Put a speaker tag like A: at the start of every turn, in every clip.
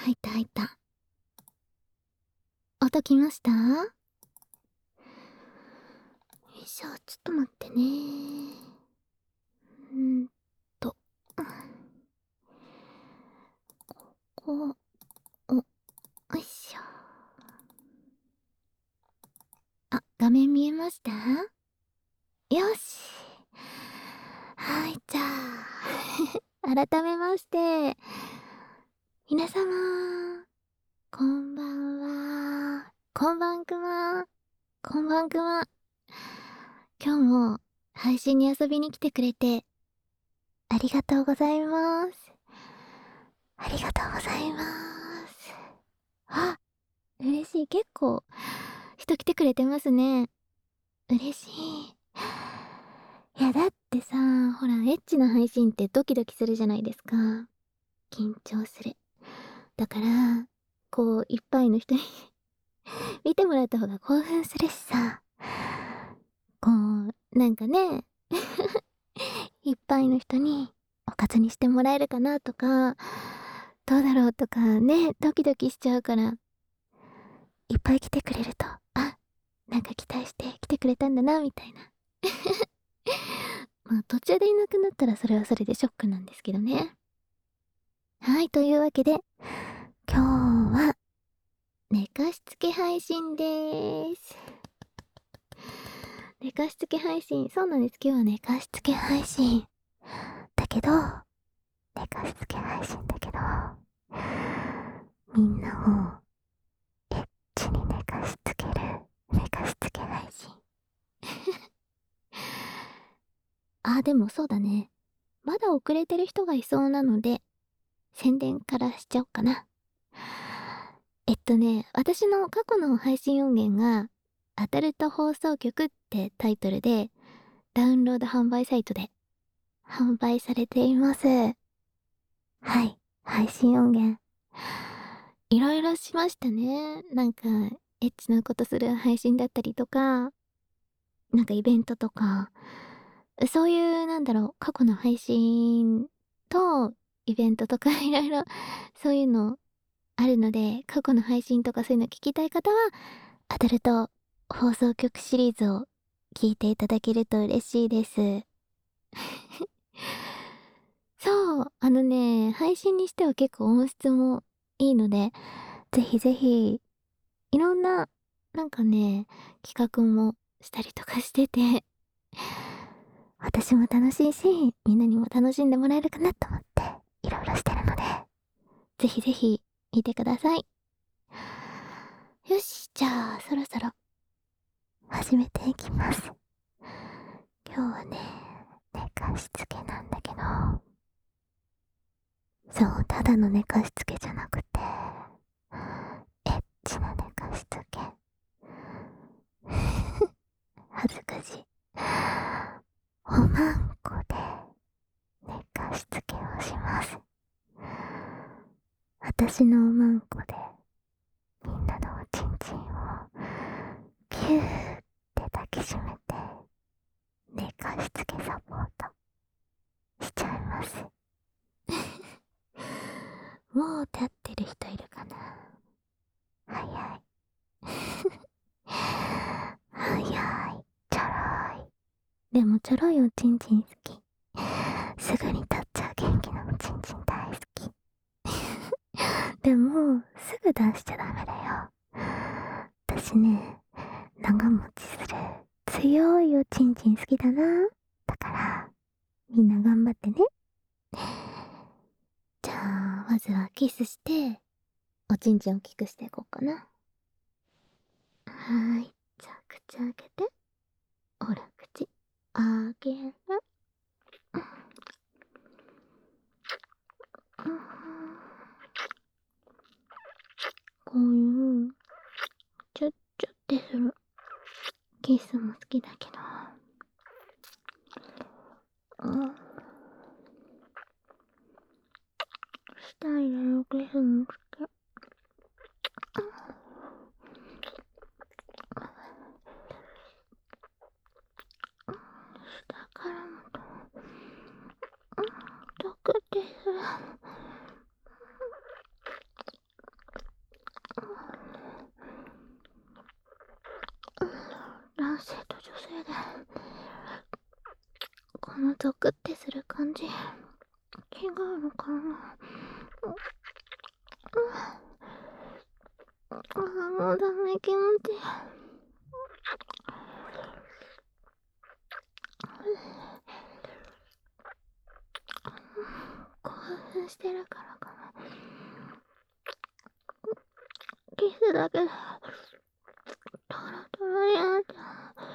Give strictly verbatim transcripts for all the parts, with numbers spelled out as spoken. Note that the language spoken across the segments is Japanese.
A: 入った入った。音きました？よいしょ、ちょっと待ってね。うーんと。ここ、お、よいしょ。あ、画面見えました？よし。はい、じゃあ、改めまして、皆様、こんばんは。こんばんくま。こんばんくま。今日も配信に遊びに来てくれて、ありがとうございます。ありがとうございます。あ、嬉しい。結構、人来てくれてますね。嬉しい。いや、だってさ、ほら、エッチな配信ってドキドキするじゃないですか。緊張する。だから、こう、いっぱいの人に見てもらった方が興奮するしさ。こう、なんかね、いっぱいの人におかずにしてもらえるかなとか、どうだろうとかね、ドキドキしちゃうから、いっぱい来てくれると、あ、なんか期待して来てくれたんだな、みたいな。まあ途中でいなくなったらそれはそれでショックなんですけどね。はい、というわけで、今日は、寝かしつけ配信でーす。寝かしつけ配信、そうなんです。今日は寝かしつけ配信。だけど、寝かしつけ配信だけど、みんなをエッチに寝かしつける寝かしつけ配信。あ、でもそうだね。まだ遅れてる人がいそうなので、宣伝からしちゃおうかな。えっとね、私の過去の配信音源が、アダルト放送局ってタイトルで、ダウンロード販売サイトで販売されています。はい、配信音源。いろいろしましたね。なんか、エッチなことする配信だったりとか、なんかイベントとか、そういう、なんだろう、過去の配信とイベントとかいろいろ、そういうのあるので、過去の配信とかそういうの聞きたい方は、アダルト放送局シリーズを聞いていただけると嬉しいです。そう、あのね、配信にしては結構音質もいいので、ぜひぜひ、いろんな、なんかね、企画もしたりとかしてて、私も楽しいし、みんなにも楽しんでもらえるかなと思って、いろいろしてるので、ぜひぜひ、見てください。よし、じゃあ、そろそろ、始めていきます。今日はね、寝かしつけなんだけど、そう、ただの寝かしつけじゃなくて、エッチな寝かしつけ。恥ずかしい。おまんこで寝かしつけをします。私のおまんこで、みんなのおちんちんを、キューって抱きしめて、寝かしつけサポートしちゃいます。もう立ってる人いるかな？早い。早い。ちょろい。でもちょろいおちんちん好き。すぐに立っちゃう元気なおちんちん大好き。でも、すぐ出しちゃダメだよ。私ね、長持ちする強いおちんちん好きだな。だから、みんな頑張ってね。じゃあ、まずはキスして、おちんちんを大きくしていこうかな。はーい。じゃあ、口開けて。ほら、口。開ける。こういう、チュッチュってするキスも好きだけど。うん。スタイルのキスも好き。下からもと、うん、毒です。 ゾクってする感じ違うのかな。ああ、もうダメ、気持ちいい。興奮してるからかな。キスだけでトロトロになっちゃ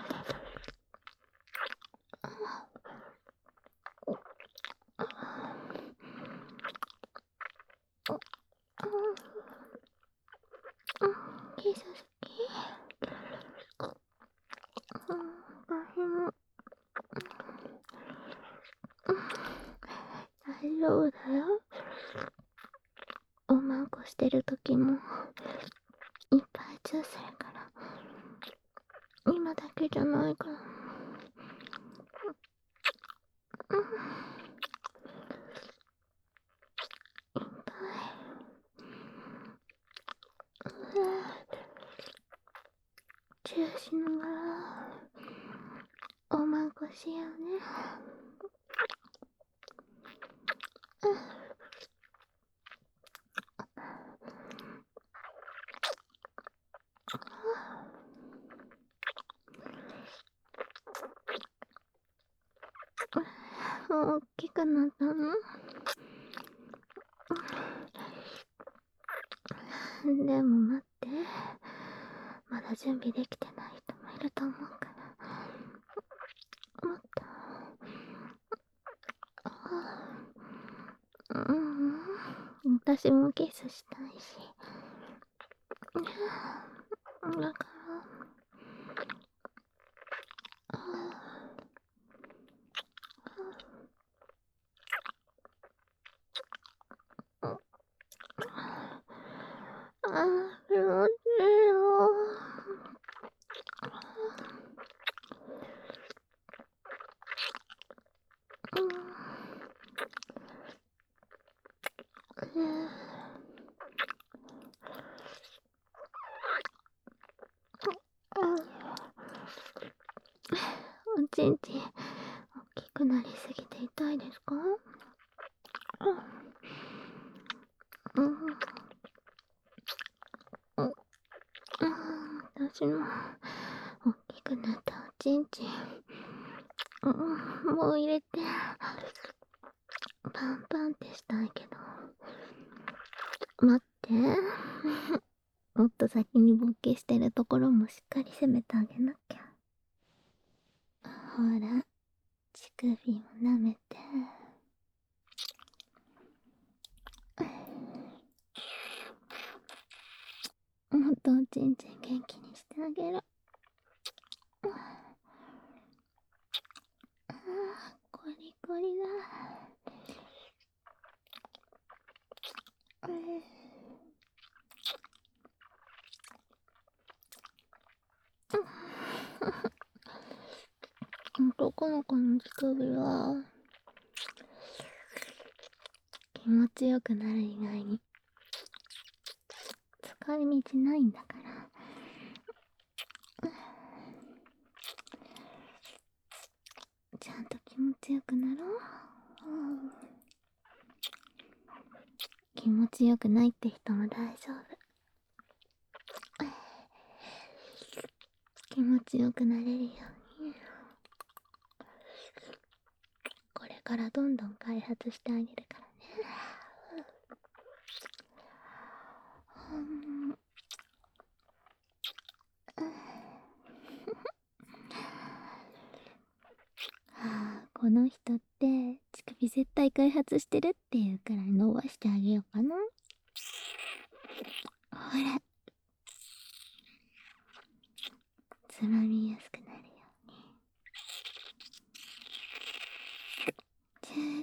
A: う。キス好き。うん、私も。大丈夫だよ。おまんこしてる時もいっぱいチューするから。今だけじゃないから。うん、いっぱい。チューしながらおまんこしようね。もう大きくなったの？でも待って、まだ準備できてない人もいると思うから。もっと。うん、私もキスしたいし。だから、ああ、気持ちいいよ。うん、おちんちん大きくなりすぎて痛いですか？うん、うん、うん、私も大きくなったおちんちん、うん、もう入れてパンパンってしたいけど、待ってもっと先に勃起してるところもしっかり攻めてあげなきゃ。ほら、乳首も舐めて。もっとおちんちん元気にしてあげる。ああ、コリコリだ。男の子の乳首は気持ちよくなる以外に使い道ないんだから、ちゃんと気持ちよくなろう。気持ちよくないって人も大丈夫。気持ちよくなれるようにこれからどんどん開発してあげるからね。うん、はあ、この人って乳首絶対開発してるっていうくらい伸ばしてあげようかな。ほら、つまみやすくなるようにチューって。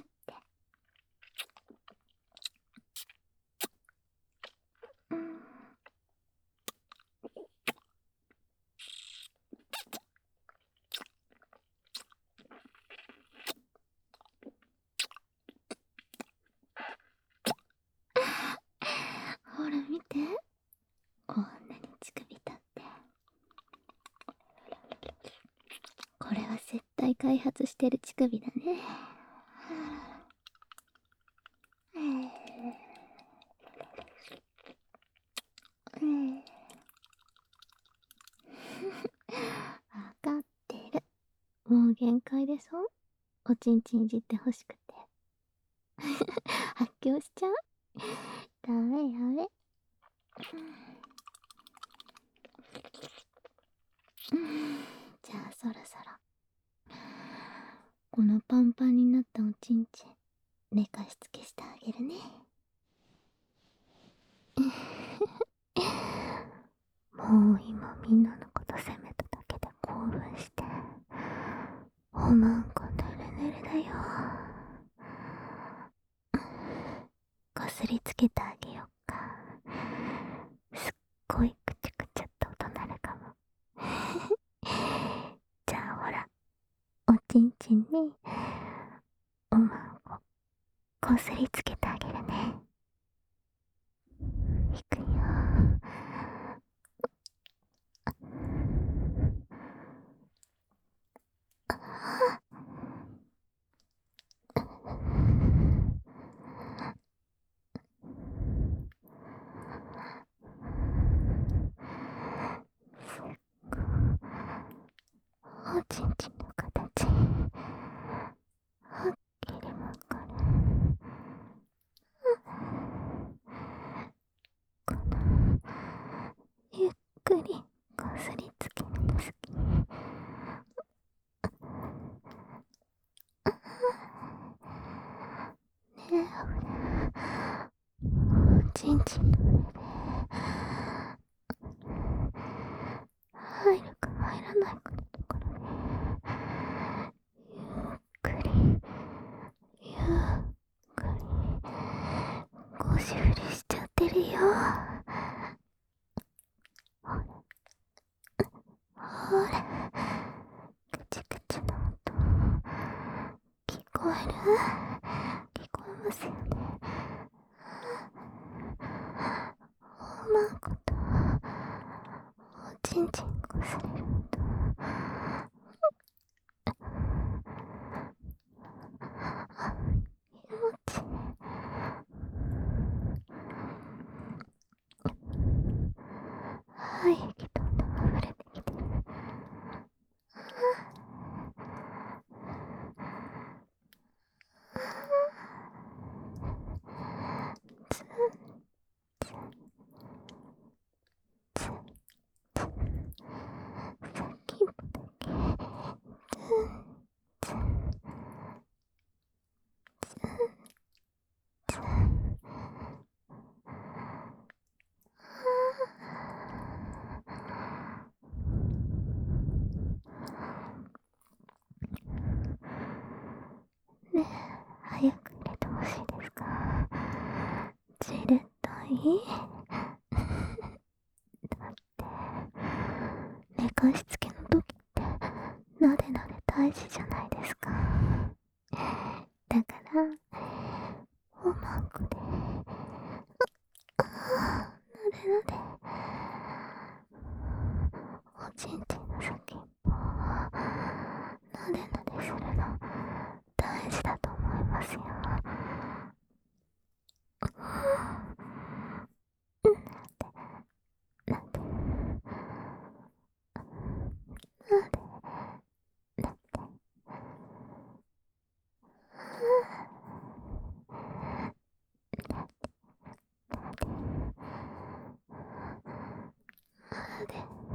A: うん、ほら見て、こんなに乳首立って。これは絶対回開発してる乳首だね。わかってる。もう限界でしょ、おちんちんいじってほしくて。発狂しちゃう。ダメダメ。じゃあそろそろこのパンパンになったおちんちん寝かしつけしてあげるね。もう今みんなのこと責めただけで興奮しておまんこねるねるだよ。こすりつけてあげよっか。すっごいくちゃくちゃっと音なるかも。じゃあほら、おちんちんにおまんここすりつけてあげるね。いくよ。おちんちんの形はっきりわかる。このゆっくりこすりつけるの好き。ねえほら、おちんちんの上で入るか入らないかのところでゆっくりゆっくりゴシフリしちゃってるよ。ほらほら、くちくちの音聞こえる？聞こえますよね。おまんことおちんちんこすれる音気持ちいい。はい、液どんどん溢れてきてる。ツンツンツンツン、先っぽだけツンツンツンツン。ねえ、早く入れてほしいですか？じれったい？だって寝かしつけの時ってなでなで大事じゃないですか。だからおまんこでなでなでおちんちんの先っぽなでなでするの大事だと思いますよ。なんでなんでなんでなんで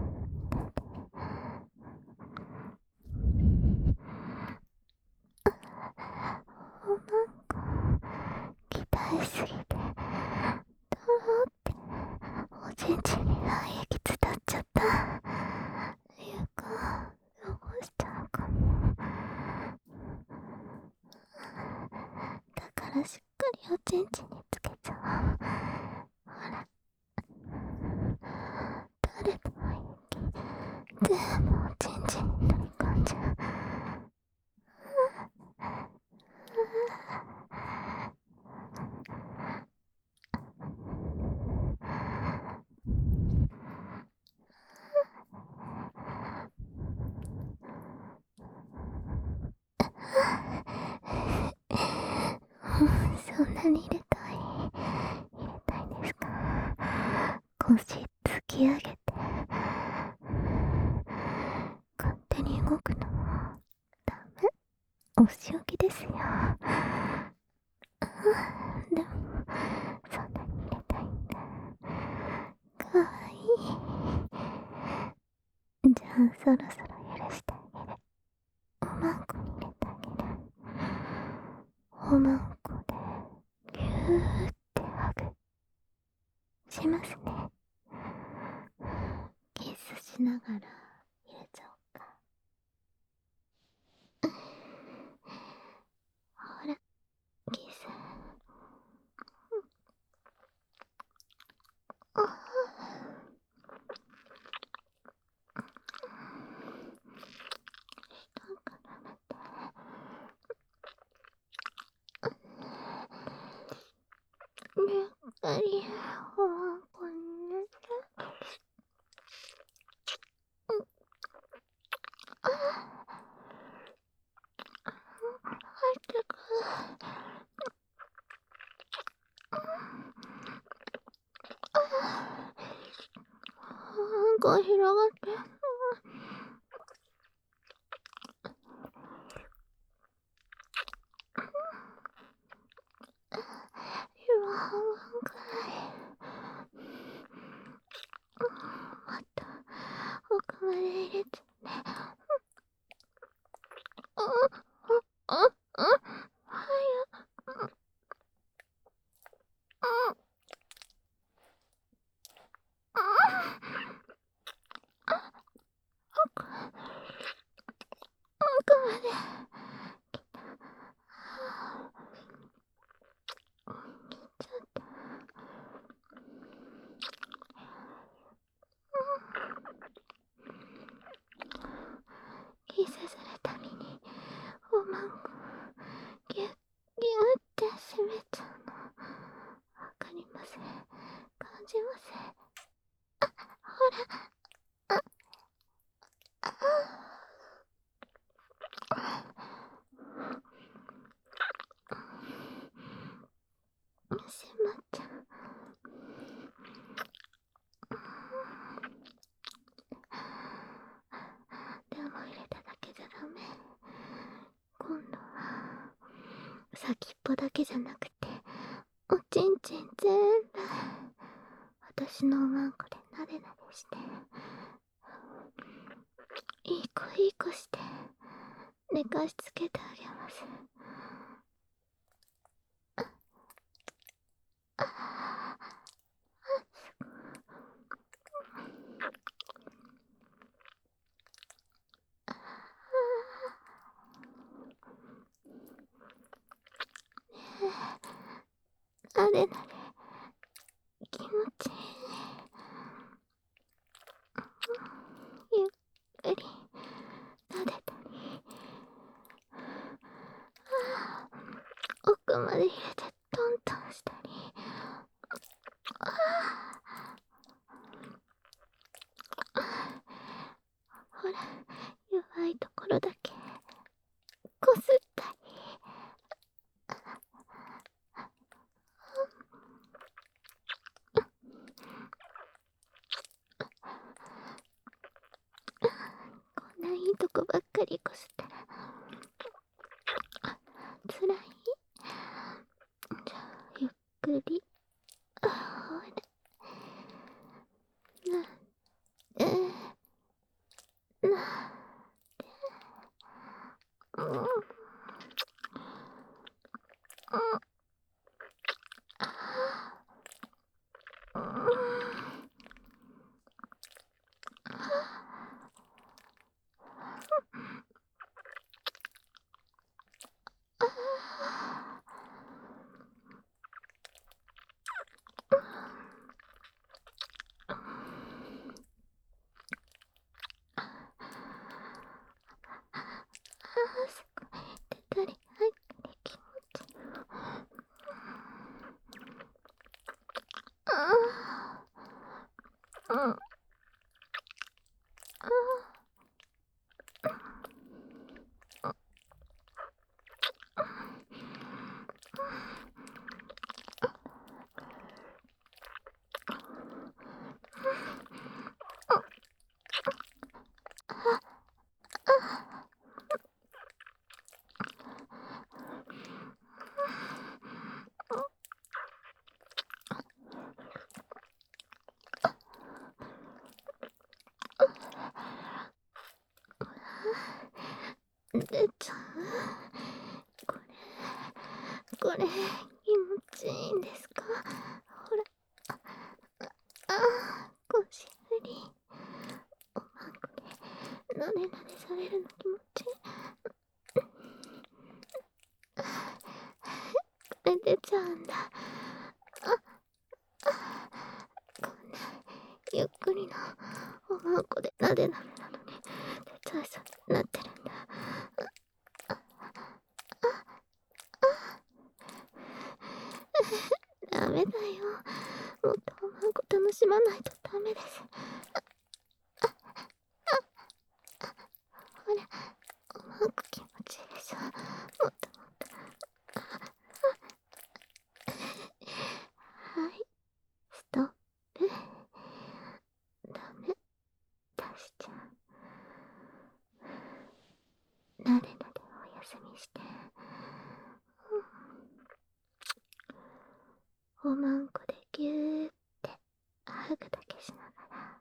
A: おまんこ期待しすぎてとろっておちんちんに体液伝っちゃった。床汚しちゃうかも。だからしっかりおちんちんにつけちゃおう。ほら、誰とも息全部おちんちんに取り込んじゃう。 何入れたい入れたいですか？腰突き上げて勝手に動くのもダメ。お仕置きですよ。でもそんなに入れたいんだ。かわいい。じゃあそろそろ許してあげる。おまんこに入れてあげる。おまんこでぎゅーってハグしますね。キスしながら入れちゃおうか。ほら、キス。あ下から見て。ゆっくりおまんこに入れて。あ入ってくる。こう広がって。今半分くらい。もっと奥まで入れてね。ああああ早く。ああ奥奥まで。ちょっと。キスするたびにおまんこギュッギュッって締めちゃうのわかりません？感じません？あ、ほら。あ、あしまっちゃう。でも入れただけじゃダメ。今度は先っぽだけじゃなくておちんちんぜんぶ私のおまんこでなでなでしていい子いい子して寝かしつけてあげます。ああなでなで気持ちいい。ゆっくりなでたり奥まで入れてトントンしたり。ああほら弱いところだけこすったり。こんないいとこばっかりこすったらつらい？じゃあゆっくり。あほらなえなうんうんあうんあすごい出たり入ったり気持ちいい。 出ちゃう。これ、これ、気持ちいいんですか？ほら、あ、ああ、腰振り。おまんこで、なでなでされるの気持ちいい。これ出ちゃうんだ。こんな、ゆっくりな、おまんこでなでなでなのに、出ちゃいそうになってるんだ。ダメだよ。もっとおまんこ楽しまないとダメです。ほら、おまんこ気持ちいいでしょ。もっともっと。はい、ストップ。ダメ、出しちゃう。なでなでお休みして。おまんこでぎゅーってハグだけしながら。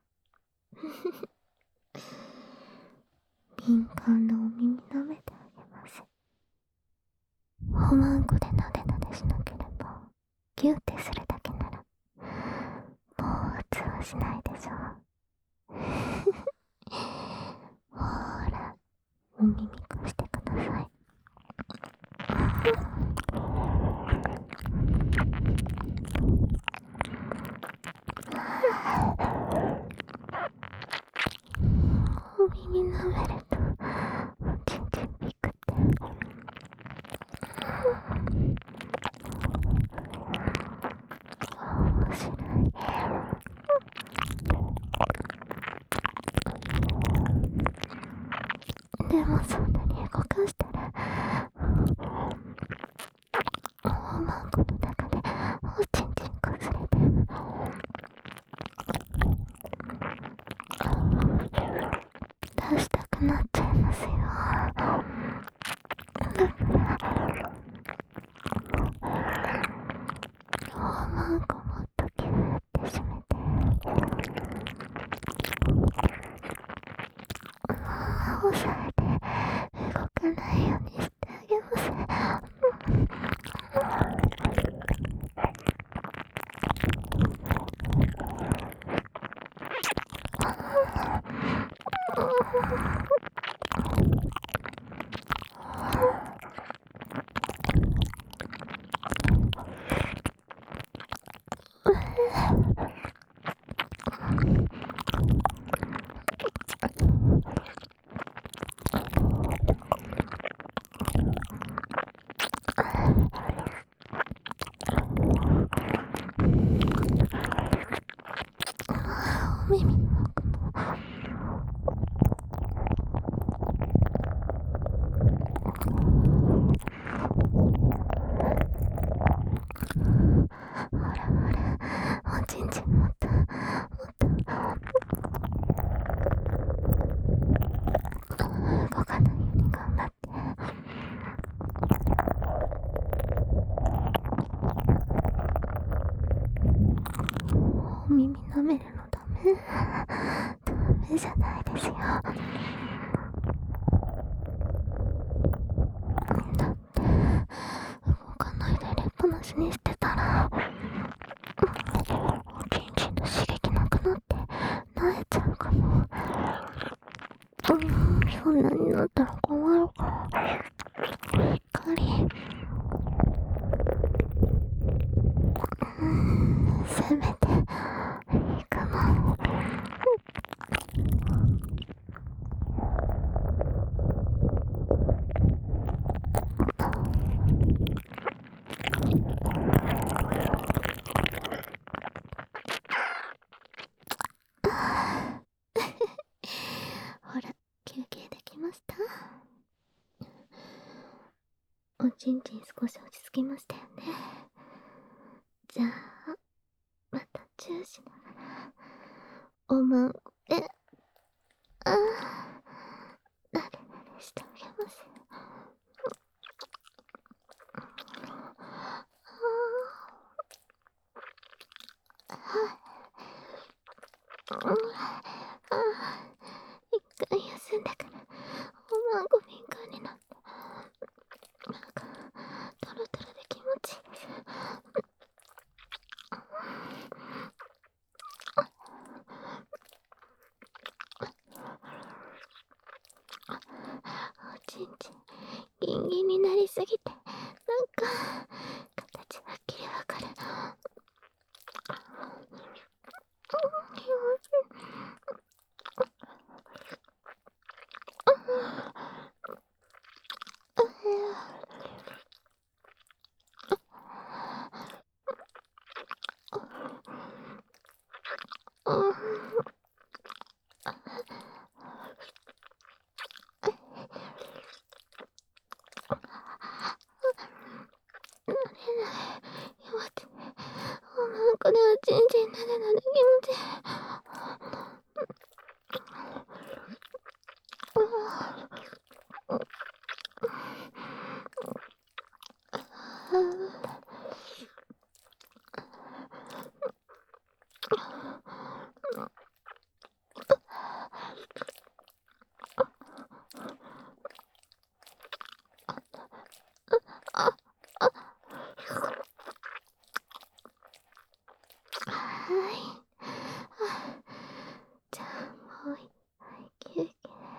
A: 敏感なお耳舐めてあげます。おまんこでなでなでしなければ、ギューってするだけなら、ぼーっとはしないでしょ。ほーら、お耳貸してください。お耳舐めると、おちんちんピクって。面白い。でもそんなに動かしたら、おまんこの中でおちんちんこすれて、出したくなっちゃいますよ。だからおまんこもっとギューって締めて、押さえて動かないようにしてあげます。お耳の奥も。ほらほら、おちんちんもっと、もっと。動かないように頑張って。お耳舐めるのダメ？ダメじゃないですよ。だって、動かないで入れっぱなしにしてたら、おちんちんの刺激なくなって、萎えちゃうかも。うん、そんなになったら困るから。しっかり。うん、せめて、いくも。ほら、休憩できました？おちんちん少し落ち着きましたよね。じゃあ、またチューしながら、おまんこで、あー、なでなでしてあげます。あー、あー、一回休んだから、おまんこ敏感になっこれはちんちんなでなで気持ちいい。はい。じゃあもう一回休憩。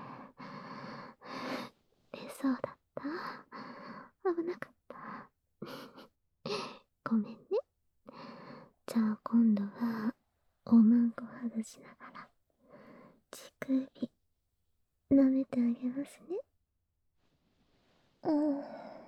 A: 出そうだった？危なかった。ごめんね。じゃあ今度はおまんこ外しながら乳首舐めてあげますね。うん。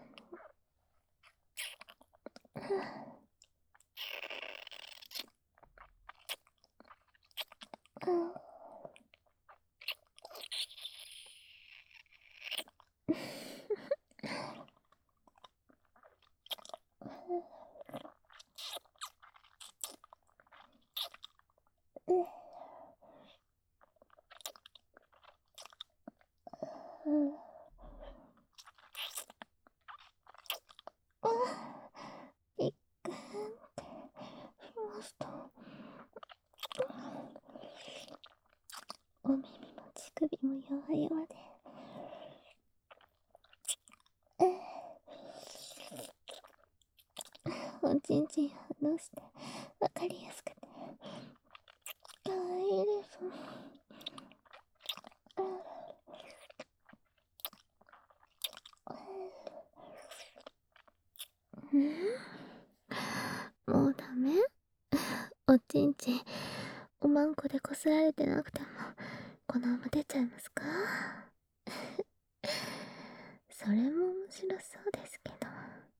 A: いっくんってしました。お耳も乳首も弱々で。おちんちん反応してわかりやすくてかわいいです。もうダメ？おちんちんおまんこでこすられてなくてもこのまま出ちゃいますか？それも面白そうですけど。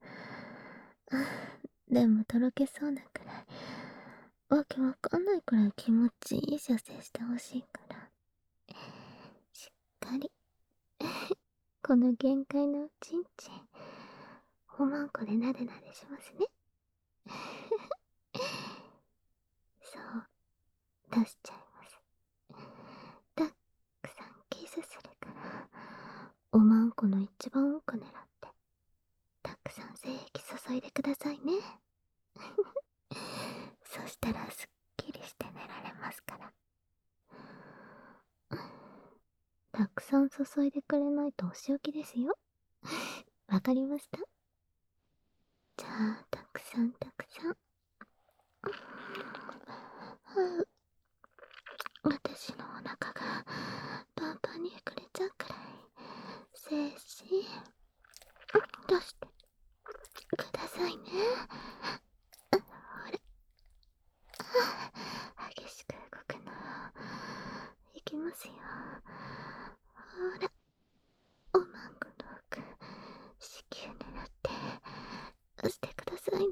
A: でもとろけそうなくらいわけわかんないくらい気持ちいい射精してほしいからしっかりこの限界のおちんちんおまんこでなでなでしますね。そう出しちゃいます。たくさんキスするからおまんこの一番奥狙ってたくさん精液注いでくださいね。そしたらすっきりして寝られますから。たくさん注いでくれないとお仕置きですよ。わかりました？じゃあたくさんたくさん。私のお腹がパンパンに膨れちゃうくらい精子出してくださいね。ほら激しく動くのいきますよ。ほらおまんこの奥子宮狙って押してくださいね。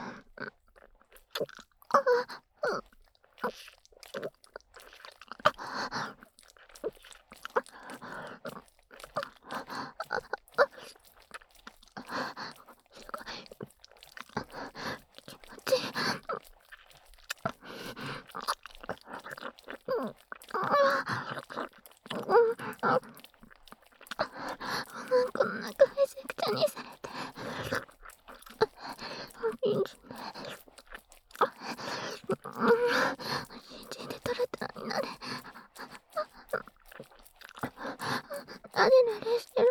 A: この中めちゃくちゃにされておちんちんでおちんちんでトロトロになれなでなでしてる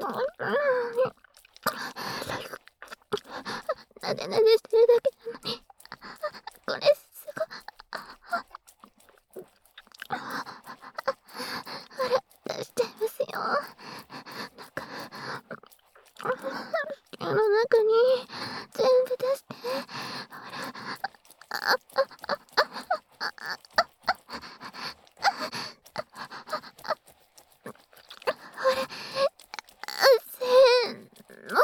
A: なでなでしてるだけなのにこれすごい。ほら出しちゃいますよ。なんか子宮の中に全部出して。ほらあほらせーの。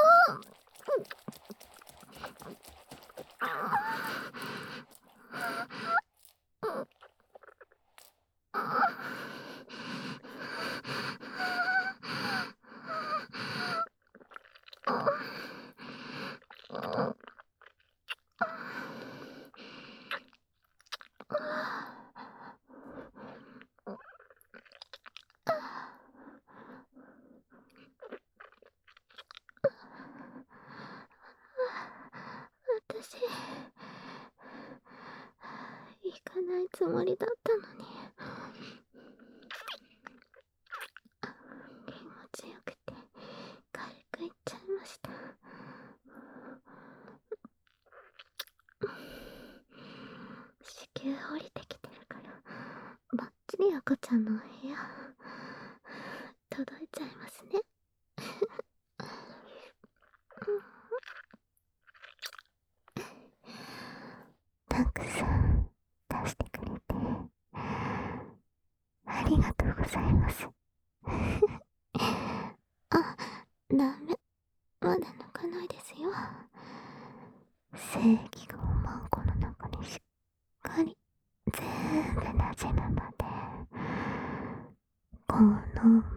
A: 私、行かないつもりだったのに。気持ちよくて、軽く行っちゃいました。子宮降りてきてるから、ばっちり赤ちゃんのお部屋、届いちゃいますね。たくさん出してくれてありがとうございます。あ、ダメ、まだ抜かないですよ。精液がおまんこの中にしっかり全部なじむまでこの